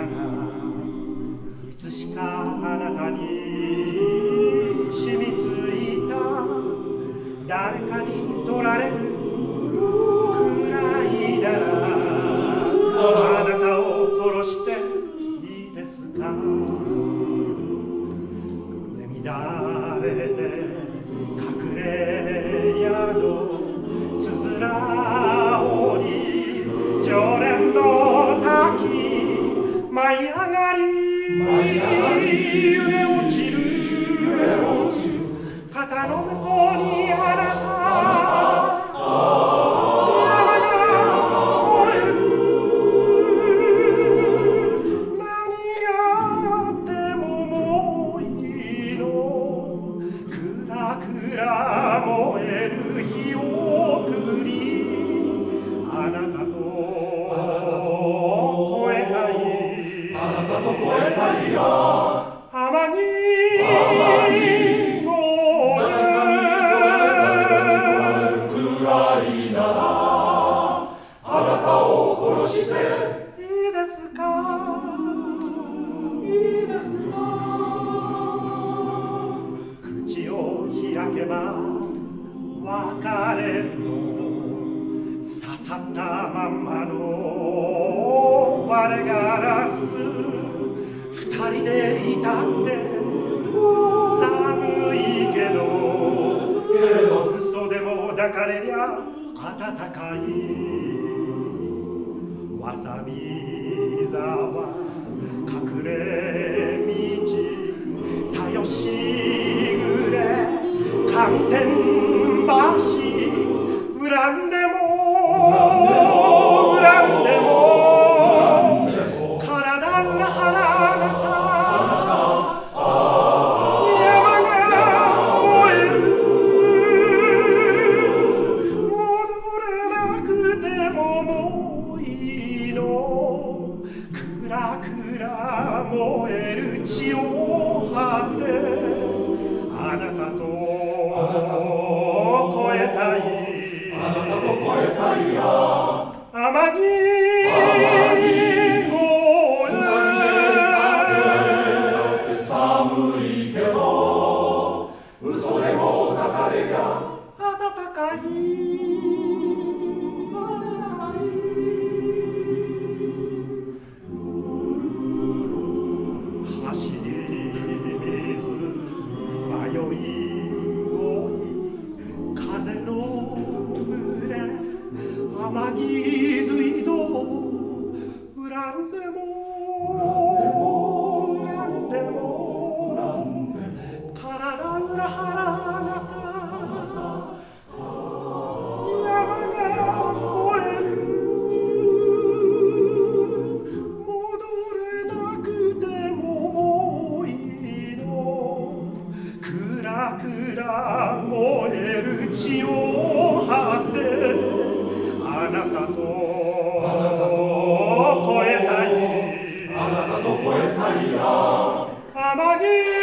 いつしかあなたに染みついた誰かに取られるくらいならあなたを殺していいですか。乱れて隠れ宿つづら折り常連の滝舞い上がり揺れ落ちる肩の向こうにあなた山が燃える何があってももういいのくらくら燃える日を送りあなたと越えたいあなたと越えたいよ天城あなたを殺していいですかいいですか。 口を開けば別れるの刺さったまんまの割れガラス二人でいたって寒いけど嘘でも抱かれりゃ暖かいわさび沢隠れ道さよしぐれ寒天橋恨んでも体が腹なた山が燃える戻れなくてももういいのくらくら燃える血を張ってあなたと越えたいあなたと越えたいよ天城越え寒いけど嘘でも抱かれりゃ暖かい走り水迷い追い風の群れ天城水道恨んでも体裏腹なた山が燃える戻れなくてももういいのくらくら燃える血を張ってあなたと越えたいあなたと越えたいよ天城